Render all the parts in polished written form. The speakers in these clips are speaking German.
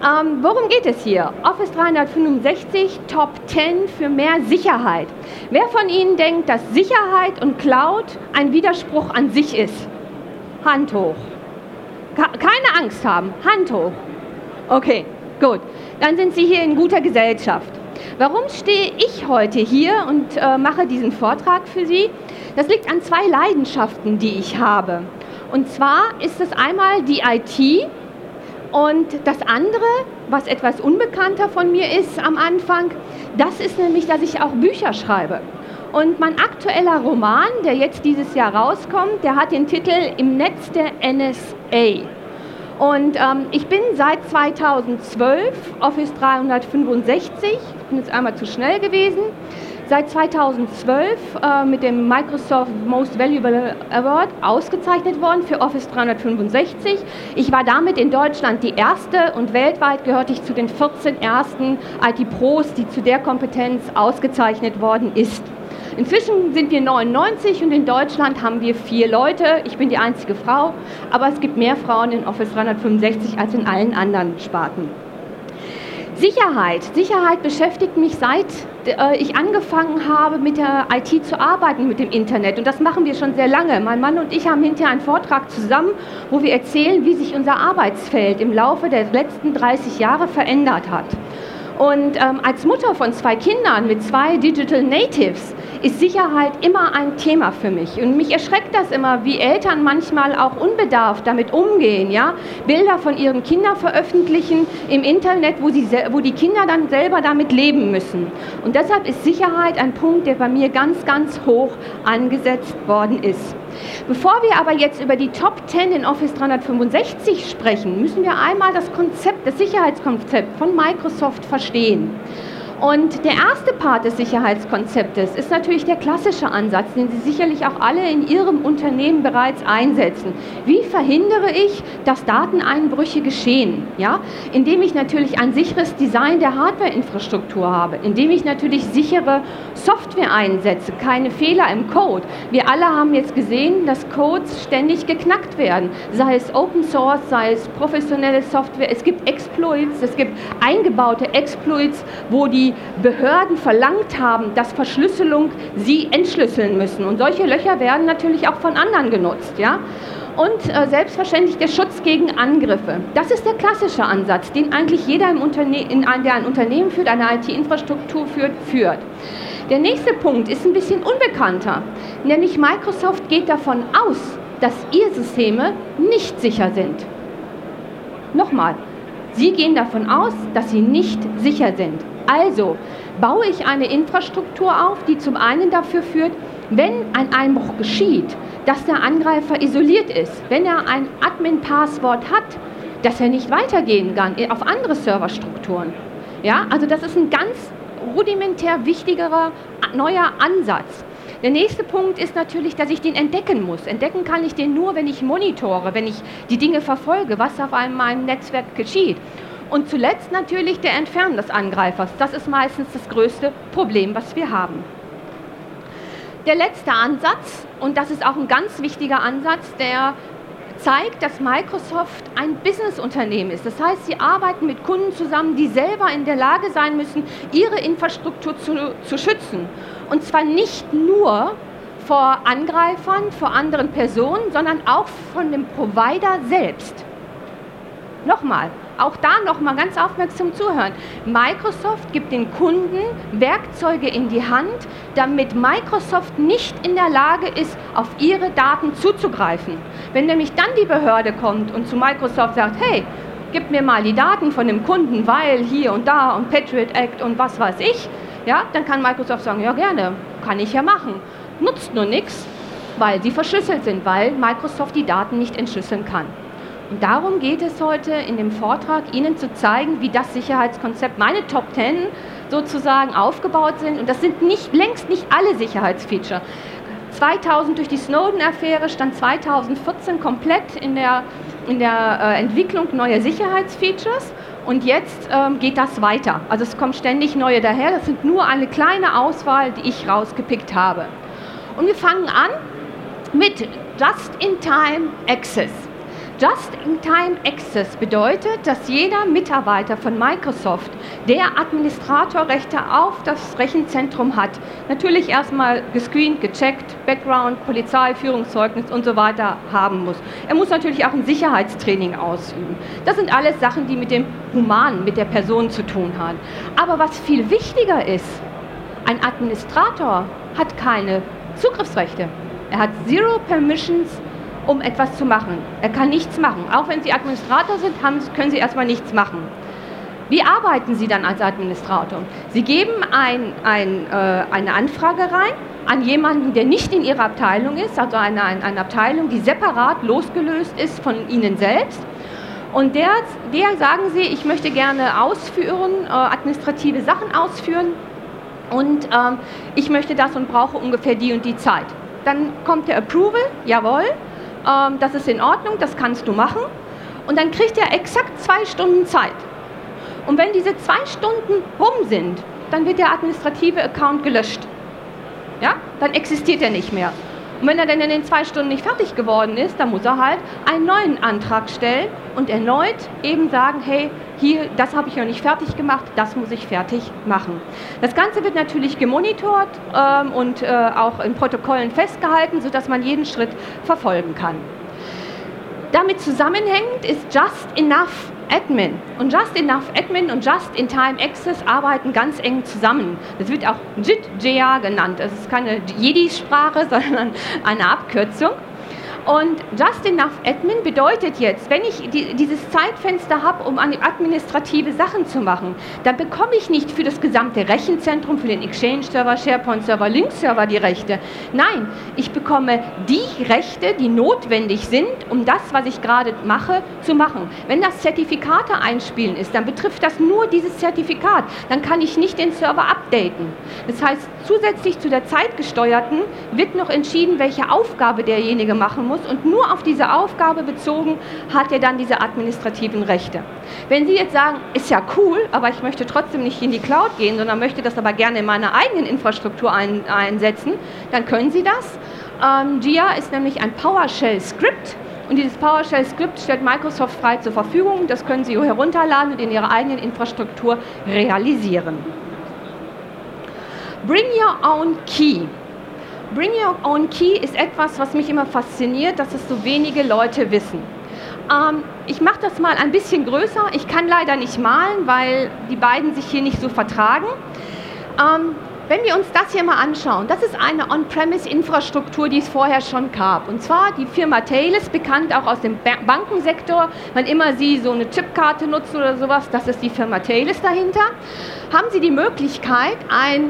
Worum geht es hier? Office 365 Top 10 für mehr Sicherheit. Wer von Ihnen denkt, dass Sicherheit und Cloud ein Widerspruch an sich ist? Hand hoch. Keine Angst haben. Hand hoch. Okay, gut. Dann sind Sie hier in guter Gesellschaft. Warum stehe ich heute hier und mache diesen Vortrag für Sie? Das liegt an zwei Leidenschaften, die ich habe. Und zwar ist es einmal die IT und das andere, was etwas unbekannter von mir ist am Anfang, das ist nämlich, dass ich auch Bücher schreibe. Und mein aktueller Roman, der jetzt dieses Jahr rauskommt, der hat den Titel Im Netz der NSA. Und ich bin seit 2012 Office 365, ich bin jetzt einmal zu schnell gewesen, seit 2012 mit dem Microsoft Most Valuable Award ausgezeichnet worden für Office 365. Ich war damit in Deutschland die erste und weltweit gehörte ich zu den 14 ersten IT-Pros, die zu der Kompetenz ausgezeichnet worden ist. Inzwischen sind wir 99 und in Deutschland haben wir 4 Leute. Ich bin die einzige Frau, aber es gibt mehr Frauen in Office 365 als in allen anderen Sparten. Sicherheit beschäftigt mich, seit ich angefangen habe, mit der IT zu arbeiten, mit dem Internet. Und das machen wir schon sehr lange. Mein Mann und ich haben hinterher einen Vortrag zusammen, wo wir erzählen, wie sich unser Arbeitsfeld im Laufe der letzten 30 Jahre verändert hat. Und als Mutter von 2 Kindern mit 2 Digital Natives ist Sicherheit immer ein Thema für mich. Und mich erschreckt das immer, wie Eltern manchmal auch unbedarft damit umgehen, ja? Bilder von ihren Kindern veröffentlichen im Internet, wo die Kinder dann selber damit leben müssen. Und deshalb ist Sicherheit ein Punkt, der bei mir ganz, ganz hoch angesetzt worden ist. Bevor wir aber jetzt über die Top 10 in Office 365 sprechen, müssen wir einmal das Konzept, das Sicherheitskonzept von Microsoft verstehen. Und der erste Part des Sicherheitskonzeptes ist natürlich der klassische Ansatz, den Sie sicherlich auch alle in Ihrem Unternehmen bereits einsetzen. Wie verhindere ich, dass Dateneinbrüche geschehen? Ja? Indem ich natürlich ein sicheres Design der Hardwareinfrastruktur habe, indem ich natürlich sichere Software einsetze, keine Fehler im Code. Wir alle haben jetzt gesehen, dass Codes ständig geknackt werden, sei es Open Source, sei es professionelle Software. Es gibt Exploits, es gibt eingebaute Exploits, wo die Behörden verlangt haben, dass Verschlüsselung sie entschlüsseln müssen. Und solche Löcher werden natürlich auch von anderen genutzt. Ja? Und selbstverständlich der Schutz gegen Angriffe. Das ist der klassische Ansatz, den eigentlich jeder der ein Unternehmen führt, eine IT-Infrastruktur führt. Der nächste Punkt ist ein bisschen unbekannter, nämlich Microsoft geht davon aus, dass ihre Systeme nicht sicher sind. Nochmal, sie gehen davon aus, dass sie nicht sicher sind. Also baue ich eine Infrastruktur auf, die zum einen dafür führt, wenn ein Einbruch geschieht, dass der Angreifer isoliert ist, wenn er ein Admin-Passwort hat, dass er nicht weitergehen kann auf andere Serverstrukturen. Ja, also das ist ein ganz rudimentär wichtiger neuer Ansatz. Der nächste Punkt ist natürlich, dass ich den entdecken muss. Entdecken kann ich den nur, wenn ich monitore, wenn ich die Dinge verfolge, was auf meinem Netzwerk geschieht. Und zuletzt natürlich der Entfernen des Angreifers. Das ist meistens das größte Problem, was wir haben. Der letzte Ansatz, und das ist auch ein ganz wichtiger Ansatz, der zeigt, dass Microsoft ein Businessunternehmen ist. Das heißt, sie arbeiten mit Kunden zusammen, die selber in der Lage sein müssen, ihre Infrastruktur zu schützen. Und zwar nicht nur vor Angreifern, vor anderen Personen, sondern auch von dem Provider selbst. Nochmal, auch da nochmal ganz aufmerksam zuhören. Microsoft gibt den Kunden Werkzeuge in die Hand, damit Microsoft nicht in der Lage ist, auf ihre Daten zuzugreifen. Wenn nämlich dann die Behörde kommt und zu Microsoft sagt, hey, gib mir mal die Daten von dem Kunden, weil hier und da und Patriot Act und was weiß ich, ja, dann kann Microsoft sagen, ja gerne, kann ich ja machen. Nutzt nur nichts, weil sie verschlüsselt sind, weil Microsoft die Daten nicht entschlüsseln kann. Und darum geht es heute in dem Vortrag, Ihnen zu zeigen, wie das Sicherheitskonzept, meine Top 10 sozusagen aufgebaut sind. Und das sind längst nicht alle Sicherheitsfeature. 2000 durch die Snowden-Affäre stand 2014 komplett in der Entwicklung neuer Sicherheitsfeatures. Und jetzt geht das weiter. Also es kommen ständig neue daher. Das sind nur eine kleine Auswahl, die ich rausgepickt habe. Und wir fangen an mit Just-in-Time Access. Just-in-Time-Access bedeutet, dass jeder Mitarbeiter von Microsoft, der Administratorrechte auf das Rechenzentrum hat, natürlich erstmal gescreent, gecheckt, Background, Polizei, Führungszeugnis und so weiter haben muss. Er muss natürlich auch ein Sicherheitstraining ausüben. Das sind alles Sachen, die mit dem Humanen, mit der Person zu tun haben. Aber was viel wichtiger ist, ein Administrator hat keine Zugriffsrechte. Er hat Zero Permissions, um etwas zu machen. Er kann nichts machen. Auch wenn Sie Administrator sind, können Sie erstmal nichts machen. Wie arbeiten Sie dann als Administrator? Sie geben eine Anfrage rein an jemanden, der nicht in Ihrer Abteilung ist, also eine Abteilung, die separat losgelöst ist von Ihnen selbst. Und der sagen Sie, ich möchte gerne ausführen, administrative Sachen ausführen und ich möchte das und brauche ungefähr die und die Zeit. Dann kommt der Approval, jawohl, das ist in Ordnung, das kannst du machen. Und dann kriegt er exakt 2 Stunden Zeit. Und wenn diese 2 Stunden rum sind, dann wird der administrative Account gelöscht. Ja? Dann existiert er nicht mehr. Und wenn er dann in den 2 Stunden nicht fertig geworden ist, dann muss er halt einen neuen Antrag stellen und erneut eben sagen, hey, hier, das habe ich noch nicht fertig gemacht, das muss ich fertig machen. Das Ganze wird natürlich gemonitort und auch in Protokollen festgehalten, sodass man jeden Schritt verfolgen kann. Damit zusammenhängend ist Just-Enough-Admin. Und Just-Enough-Admin und Just-in-Time-Access arbeiten ganz eng zusammen. Das wird auch JIT-JA genannt. Das ist keine Jedi-Sprache, sondern eine Abkürzung. Und Just-Enough-Admin bedeutet jetzt, wenn ich dieses Zeitfenster habe, um administrative Sachen zu machen, dann bekomme ich nicht für das gesamte Rechenzentrum, für den Exchange-Server, SharePoint-Server, Link-Server die Rechte. Nein, ich bekomme die Rechte, die notwendig sind, um das, was ich gerade mache, zu machen. Wenn das Zertifikate einspielen ist, dann betrifft das nur dieses Zertifikat. Dann kann ich nicht den Server updaten. Das heißt, zusätzlich zu der zeitgesteuerten wird noch entschieden, welche Aufgabe derjenige machen muss. Und nur auf diese Aufgabe bezogen hat er dann diese administrativen Rechte. Wenn Sie jetzt sagen, ist ja cool, aber ich möchte trotzdem nicht in die Cloud gehen, sondern möchte das aber gerne in meiner eigenen Infrastruktur einsetzen, dann können Sie das. JIA ist nämlich ein PowerShell-Skript und dieses PowerShell-Skript stellt Microsoft frei zur Verfügung. Das können Sie herunterladen und in Ihrer eigenen Infrastruktur realisieren. Bring Your Own Key. Bring Your Own Key ist etwas, was mich immer fasziniert, dass es so wenige Leute wissen. Ich mache das mal ein bisschen größer. Ich kann leider nicht malen, weil die beiden sich hier nicht so vertragen. Wenn wir uns das hier mal anschauen, das ist eine On-Premise-Infrastruktur, die es vorher schon gab. Und zwar die Firma Thales, bekannt auch aus dem Bankensektor. Wann immer Sie so eine Chipkarte nutzen oder sowas, das ist die Firma Thales dahinter. Haben Sie die Möglichkeit, ein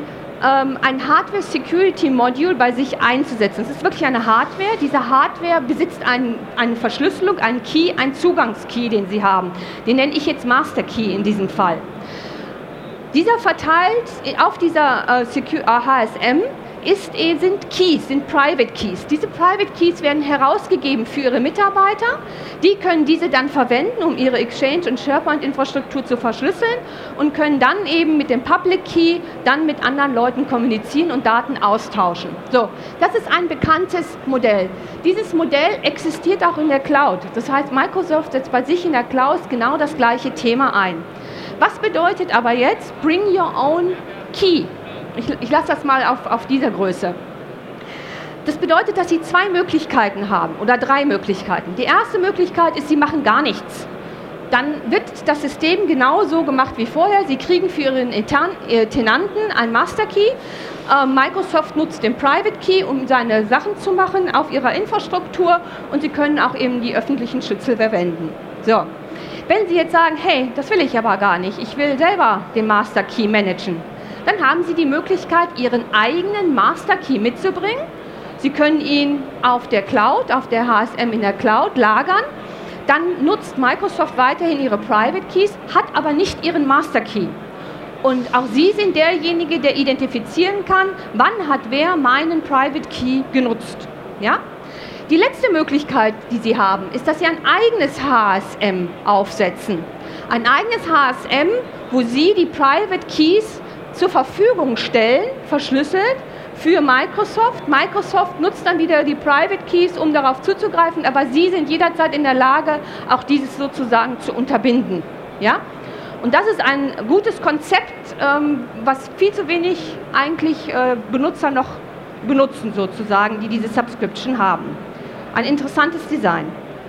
Hardware-Security-Module bei sich einzusetzen. Es ist wirklich eine Hardware. Diese Hardware besitzt eine Verschlüsselung, einen Key, einen Zugangskey, den Sie haben. Den nenne ich jetzt Master Key in diesem Fall. Dieser verteilt auf dieser HSM sind Keys, sind Private Keys. Diese Private Keys werden herausgegeben für Ihre Mitarbeiter. Die können diese dann verwenden, um ihre Exchange- und SharePoint-Infrastruktur zu verschlüsseln und können dann eben mit dem Public Key dann mit anderen Leuten kommunizieren und Daten austauschen. So, das ist ein bekanntes Modell. Dieses Modell existiert auch in der Cloud. Das heißt, Microsoft setzt bei sich in der Cloud genau das gleiche Thema ein. Was bedeutet aber jetzt Bring Your Own Key? Ich lasse das mal auf dieser Größe. Das bedeutet, dass Sie 2 Möglichkeiten haben oder 3 Möglichkeiten. Die erste Möglichkeit ist, Sie machen gar nichts. Dann wird das System genauso gemacht wie vorher. Sie kriegen für Ihren Tenanten einen Master Key. Microsoft nutzt den Private Key, um seine Sachen zu machen auf Ihrer Infrastruktur und Sie können auch eben die öffentlichen Schlüssel verwenden. So. Wenn Sie jetzt sagen, hey, das will ich aber gar nicht, ich will selber den Master Key managen, dann haben Sie die Möglichkeit, Ihren eigenen Master Key mitzubringen. Sie können ihn auf der Cloud, auf der HSM in der Cloud lagern. Dann nutzt Microsoft weiterhin Ihre Private Keys, hat aber nicht Ihren Master Key. Und auch Sie sind derjenige, der identifizieren kann, wann hat wer meinen Private Key genutzt. Ja? Die letzte Möglichkeit, die Sie haben, ist, dass Sie ein eigenes HSM aufsetzen. Ein eigenes HSM, wo Sie die Private Keys zur Verfügung stellen, verschlüsselt, für Microsoft. Microsoft nutzt dann wieder die Private Keys, um darauf zuzugreifen, aber Sie sind jederzeit in der Lage, auch dieses sozusagen zu unterbinden. Ja? Und das ist ein gutes Konzept, was viel zu wenig eigentlich Benutzer noch benutzen sozusagen, die diese Subscription haben. Ein interessantes Design.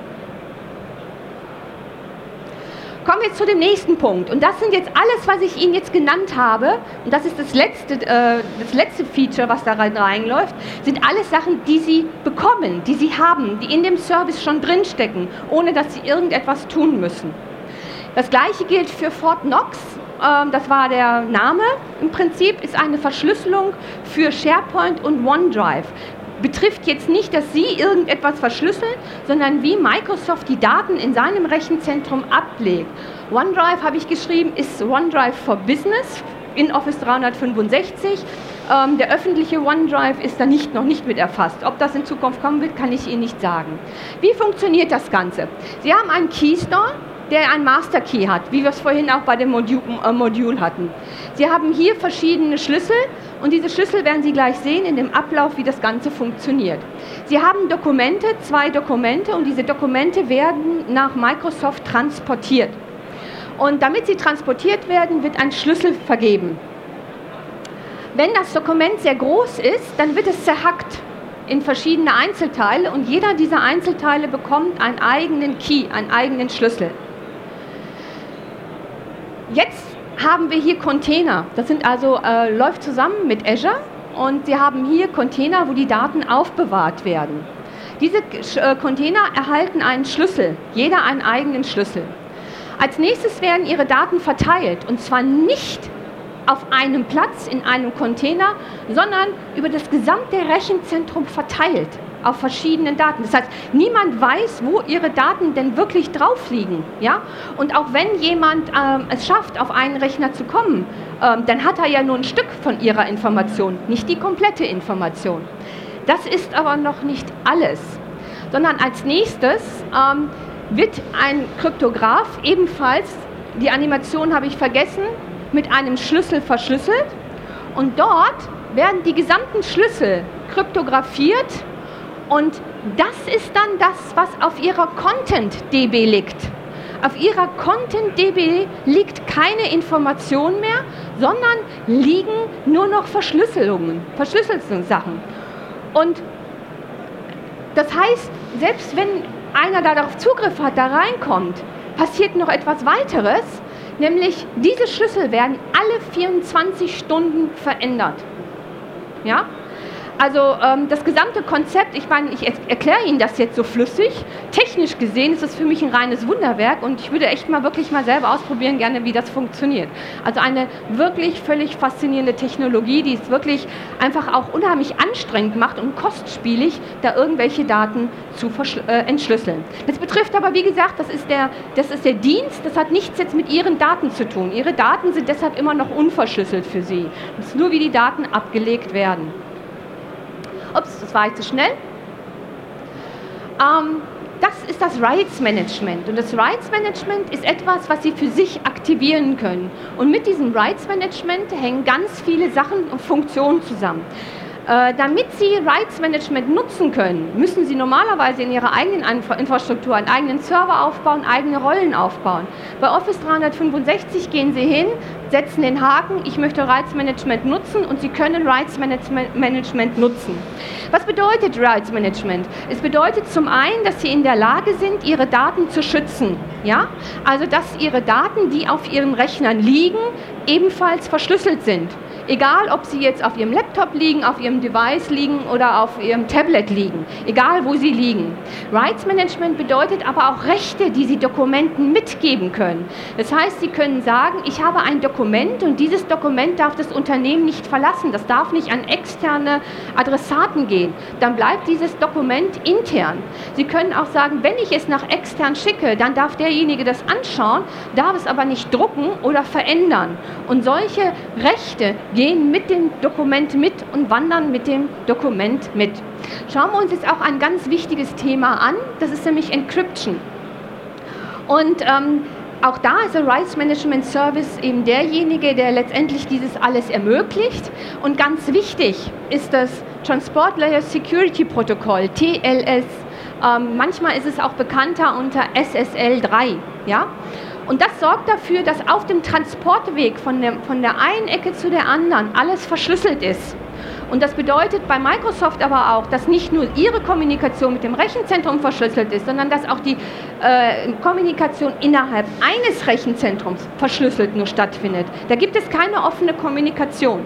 Kommen wir zu dem nächsten Punkt. Und das sind jetzt alles, was ich Ihnen jetzt genannt habe, und das ist das letzte Feature, was da reinläuft, sind alles Sachen, die Sie bekommen, die Sie haben, die in dem Service schon drinstecken, ohne dass Sie irgendetwas tun müssen. Das gleiche gilt für Fort Knox. Das war der Name. Im Prinzip ist eine Verschlüsselung für SharePoint und OneDrive. Betrifft jetzt nicht, dass Sie irgendetwas verschlüsseln, sondern wie Microsoft die Daten in seinem Rechenzentrum ablegt. OneDrive, habe ich geschrieben, ist OneDrive for Business in Office 365. Der öffentliche OneDrive ist da noch nicht mit erfasst. Ob das in Zukunft kommen wird, kann ich Ihnen nicht sagen. Wie funktioniert das Ganze? Sie haben einen Key Store, der einen Master Key hat, wie wir es vorhin auch bei dem Modul hatten. Sie haben hier verschiedene Schlüssel und diese Schlüssel werden Sie gleich sehen in dem Ablauf, wie das Ganze funktioniert. Sie haben Dokumente, 2 Dokumente, und diese Dokumente werden nach Microsoft transportiert. Und damit sie transportiert werden, wird ein Schlüssel vergeben. Wenn das Dokument sehr groß ist, dann wird es zerhackt in verschiedene Einzelteile und jeder dieser Einzelteile bekommt einen eigenen Key, einen eigenen Schlüssel. Jetzt haben wir hier Container. Das sind also, läuft zusammen mit Azure, und Sie haben hier Container, wo die Daten aufbewahrt werden. Diese Container erhalten einen Schlüssel, jeder einen eigenen Schlüssel. Als nächstes werden Ihre Daten verteilt, und zwar nicht auf einem Platz in einem Container, sondern über das gesamte Rechenzentrum verteilt auf verschiedenen Daten. Das heißt, niemand weiß, wo Ihre Daten denn wirklich drauf liegen. Ja? Und auch wenn jemand es schafft, auf einen Rechner zu kommen, dann hat er ja nur ein Stück von Ihrer Information, nicht die komplette Information. Das ist aber noch nicht alles, sondern als nächstes wird ein Kryptograph ebenfalls, die Animation habe ich vergessen, mit einem Schlüssel verschlüsselt, und dort werden die gesamten Schlüssel kryptografiert, und das ist dann das, was auf Ihrer Content-DB liegt. Auf Ihrer Content-DB liegt keine Information mehr, sondern liegen nur noch Verschlüsselungssachen. Und das heißt, selbst wenn einer darauf Zugriff hat, da reinkommt, passiert noch etwas weiteres, nämlich diese Schlüssel werden alle 24 Stunden verändert. Ja? Also das gesamte Konzept, ich meine, ich erkläre Ihnen das jetzt so flüssig. Technisch gesehen ist es für mich ein reines Wunderwerk, und ich würde echt wirklich mal selber ausprobieren, gerne, wie das funktioniert. Also eine wirklich völlig faszinierende Technologie, die es wirklich einfach auch unheimlich anstrengend macht und kostspielig, da irgendwelche Daten zu entschlüsseln. Das betrifft aber, wie gesagt, das ist der Dienst, das hat nichts jetzt mit Ihren Daten zu tun. Ihre Daten sind deshalb immer noch unverschlüsselt für Sie. Es ist nur, wie die Daten abgelegt werden. Ups, das war jetzt zu schnell. Das ist das Rights Management. Und das Rights Management ist etwas, was Sie für sich aktivieren können. Und mit diesem Rights Management hängen ganz viele Sachen und Funktionen zusammen. Damit Sie Rights Management nutzen können, müssen Sie normalerweise in Ihrer eigenen Infrastruktur einen eigenen Server aufbauen, eigene Rollen aufbauen. Bei Office 365 gehen Sie hin, setzen den Haken, ich möchte Rights Management nutzen, und Sie können Rights Management nutzen. Was bedeutet Rights Management? Es bedeutet zum einen, dass Sie in der Lage sind, Ihre Daten zu schützen. Ja? Also, dass Ihre Daten, die auf Ihren Rechnern liegen, ebenfalls verschlüsselt sind. Egal, ob sie jetzt auf Ihrem Laptop liegen, auf Ihrem Device liegen oder auf Ihrem Tablet liegen. Egal, wo sie liegen. Rights Management bedeutet aber auch Rechte, die Sie Dokumenten mitgeben können. Das heißt, Sie können sagen, ich habe ein Dokument, und dieses Dokument darf das Unternehmen nicht verlassen. Das darf nicht an externe Adressaten gehen. Dann bleibt dieses Dokument intern. Sie können auch sagen, wenn ich es nach extern schicke, dann darf derjenige das anschauen, darf es aber nicht drucken oder verändern. Und solche Rechte gehen mit dem Dokument mit und wandern mit dem Dokument mit. Schauen wir uns jetzt auch ein ganz wichtiges Thema an, das ist nämlich Encryption. Und Auch da ist der Rights Management Service eben derjenige, der letztendlich dieses alles ermöglicht. Und ganz wichtig ist das Transport Layer Security Protocol, TLS. Manchmal ist es auch bekannter unter SSL 3. Ja? Und das sorgt dafür, dass auf dem Transportweg von der einen Ecke zu der anderen alles verschlüsselt ist. Und das bedeutet bei Microsoft aber auch, dass nicht nur ihre Kommunikation mit dem Rechenzentrum verschlüsselt ist, sondern dass auch die Kommunikation innerhalb eines Rechenzentrums verschlüsselt nur stattfindet. Da gibt es keine offene Kommunikation.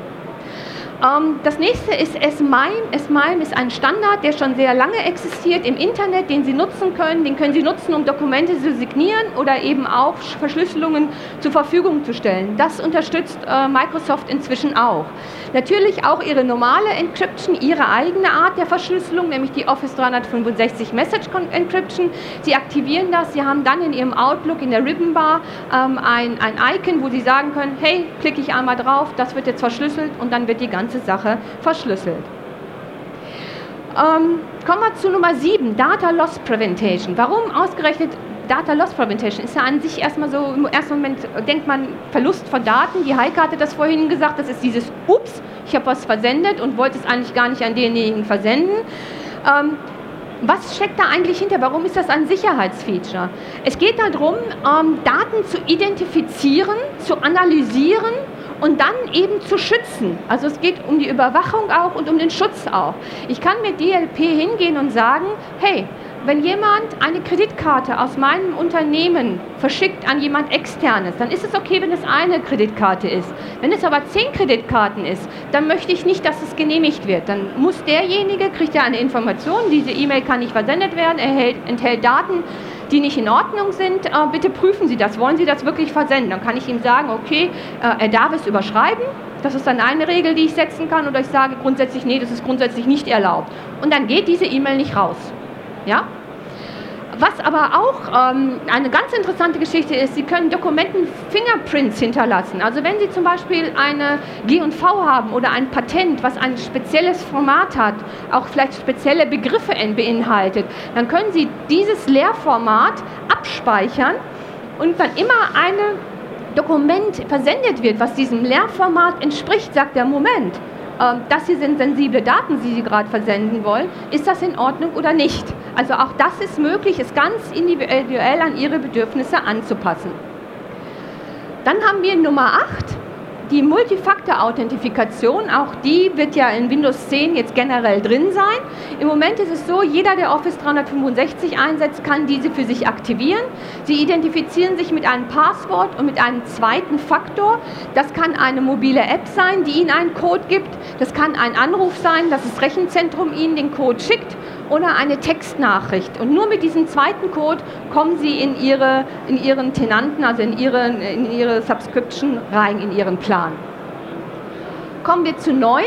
Das nächste ist S-MIME. S-MIME ist ein Standard, der schon sehr lange existiert im Internet, den Sie nutzen können. Den können Sie nutzen, um Dokumente zu signieren oder eben auch Verschlüsselungen zur Verfügung zu stellen. Das unterstützt Microsoft inzwischen auch. Natürlich auch Ihre normale Encryption, Ihre eigene Art der Verschlüsselung, nämlich die Office 365 Message Encryption. Sie aktivieren das, Sie haben dann in Ihrem Outlook in der Ribbon-Bar ein Icon, wo Sie sagen können, hey, klicke ich einmal drauf, das wird jetzt verschlüsselt und dann wird die ganze Sache verschlüsselt. Kommen wir zu Nummer 7, Data Loss Prevention. Warum ausgerechnet Data Loss Prevention? Ist ja an sich erstmal so, im ersten Moment denkt man Verlust von Daten. Die Heike hatte das vorhin gesagt, das ist dieses Ups, ich habe was versendet und wollte es eigentlich gar nicht an denjenigen versenden. Was steckt da eigentlich hinter? Warum ist das ein Sicherheitsfeature? Es geht darum, Daten zu identifizieren, zu analysieren und dann eben zu schützen. Also es geht um die Überwachung auch und um den Schutz auch. Ich kann mit DLP hingehen und sagen, hey, wenn jemand eine Kreditkarte aus meinem Unternehmen verschickt an jemand Externes, dann ist es okay, wenn es eine Kreditkarte ist. Wenn es aber 10 Kreditkarten ist, dann möchte ich nicht, dass es genehmigt wird. Dann muss derjenige, kriegt er eine Information, diese E-Mail kann nicht versendet werden, enthält Daten, die nicht in Ordnung sind, bitte prüfen Sie das, wollen Sie das wirklich versenden? Dann kann ich ihm sagen, okay, er darf es überschreiben, das ist dann eine Regel, die ich setzen kann, oder ich sage grundsätzlich, nee, das ist grundsätzlich nicht erlaubt. Und dann geht diese E-Mail nicht raus. Ja? Was aber auch eine ganz interessante Geschichte ist, Sie können Dokumenten Fingerprints hinterlassen. Also wenn Sie zum Beispiel eine G&V haben oder ein Patent, was ein spezielles Format hat, auch vielleicht spezielle Begriffe beinhaltet, dann können Sie dieses Leerformat abspeichern und dann immer ein Dokument versendet wird, was diesem Leerformat entspricht, sagt der Moment. Das hier sind sensible Daten, die Sie gerade versenden wollen. Ist das in Ordnung oder nicht? Also auch das ist möglich, es ganz individuell an Ihre Bedürfnisse anzupassen. Dann haben wir Nummer 8, die Multifaktor-Authentifikation. Auch die wird ja in Windows 10 jetzt generell drin sein. Im Moment ist es so, jeder, der Office 365 einsetzt, kann diese für sich aktivieren. Sie identifizieren sich mit einem Passwort und mit einem zweiten Faktor. Das kann eine mobile App sein, die Ihnen einen Code gibt. Das kann ein Anruf sein, dass das Rechenzentrum Ihnen den Code schickt, oder eine Textnachricht. Und nur mit diesem zweiten Code kommen Sie in Ihren Tenanten, also in Ihre Subscription rein, in Ihren Plan. Kommen wir zu 9.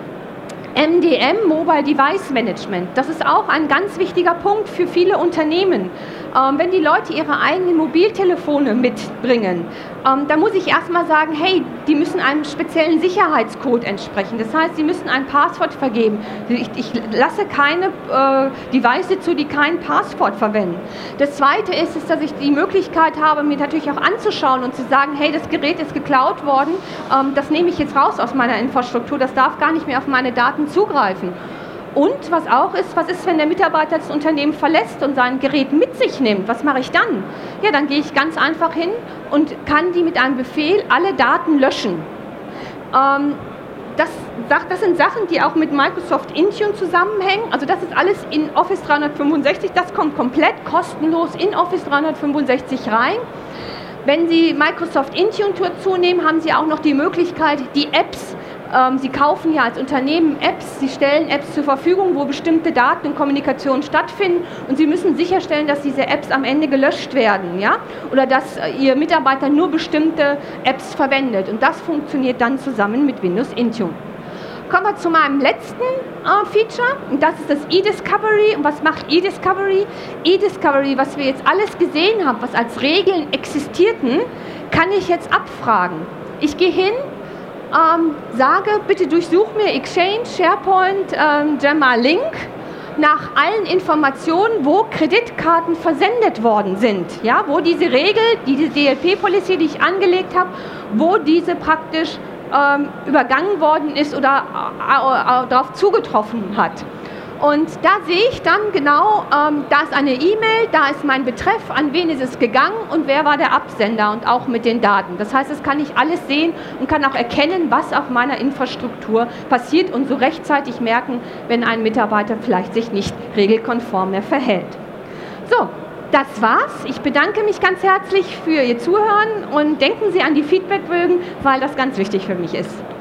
MDM, Mobile Device Management. Das ist auch ein ganz wichtiger Punkt für viele Unternehmen. Wenn die Leute ihre eigenen Mobiltelefone mitbringen, dann muss ich erstmal sagen, hey, die müssen einem speziellen Sicherheitscode entsprechen. Das heißt, sie müssen ein Passwort vergeben. Ich lasse keine Devices zu, die kein Passwort verwenden. Das Zweite ist, dass ich die Möglichkeit habe, mir natürlich auch anzuschauen und zu sagen, hey, das Gerät ist geklaut worden, das nehme ich jetzt raus aus meiner Infrastruktur, das darf gar nicht mehr auf meine Daten zugreifen. Und was auch ist, was ist, wenn der Mitarbeiter das Unternehmen verlässt und sein Gerät mit sich nimmt? Was mache ich dann? Ja, dann gehe ich ganz einfach hin und kann die mit einem Befehl alle Daten löschen. Das sind Sachen, die auch mit Microsoft Intune zusammenhängen. Also das ist alles in Office 365. Das kommt komplett kostenlos in Office 365 rein. Wenn Sie Microsoft Intune dazu nehmen, haben Sie auch noch die Möglichkeit, die Apps, Sie kaufen ja als Unternehmen Apps, Sie stellen Apps zur Verfügung, wo bestimmte Daten und Kommunikation stattfinden, und Sie müssen sicherstellen, dass diese Apps am Ende gelöscht werden, ja? Oder dass Ihr Mitarbeiter nur bestimmte Apps verwendet, und das funktioniert dann zusammen mit Windows Intune. Kommen wir zu meinem letzten Feature, und das ist das eDiscovery. Und was macht eDiscovery? eDiscovery, was wir jetzt alles gesehen haben, was als Regeln existierten, kann ich jetzt abfragen. Ich gehe hin, sage, bitte durchsuch mir Exchange, SharePoint, Gemma Link, nach allen Informationen, wo Kreditkarten versendet worden sind. Ja, wo diese Regel, diese DLP-Policy, die ich angelegt habe, wo diese praktisch übergangen worden ist oder darauf zugetroffen hat. Und da sehe ich dann genau, da ist eine E-Mail, da ist mein Betreff, an wen ist es gegangen und wer war der Absender und auch mit den Daten. Das heißt, das kann ich alles sehen und kann auch erkennen, was auf meiner Infrastruktur passiert und so rechtzeitig merken, wenn ein Mitarbeiter vielleicht sich nicht regelkonform mehr verhält. So, das war's. Ich bedanke mich ganz herzlich für Ihr Zuhören und denken Sie an die Feedbackbögen, weil das ganz wichtig für mich ist.